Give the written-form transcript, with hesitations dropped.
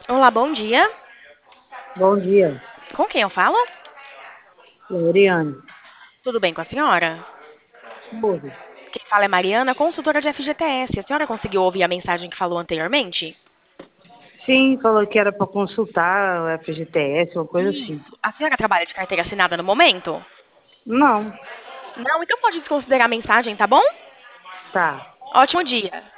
Olá, bom dia. Bom dia, Com quem eu falo? Loriane. Tudo bem com a senhora? Tudo. Quem fala é Mariana, consultora de FGTS. A senhora conseguiu ouvir a mensagem que falou anteriormente? Sim, falou que era para consultar o FGTS, uma coisa assim. Isso. A senhora trabalha de carteira assinada no momento? Não, Não, então pode desconsiderar a mensagem, tá bom? tá. Ótimo dia.